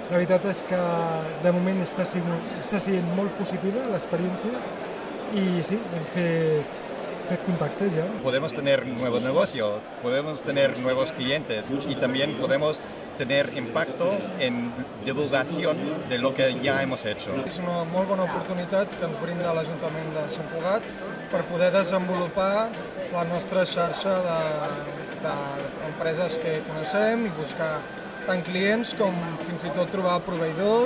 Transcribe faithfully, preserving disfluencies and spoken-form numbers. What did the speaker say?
La veritat és que de moment està sent, està sent molt positiva l'experiència i sí, hem fet, fet contactes ya. Podemos tener nuevo negocio, podemos tener nuevos clientes y también podemos tener impacto en divulgación de lo que ya hemos hecho. És una molt bona oportunitat que ens brinda l'Ajuntament de Sant Cugat per poder desenvolupar la nostra xarxa d'empreses que coneixem i buscar tant clients com fins i tot trobar proveïdors.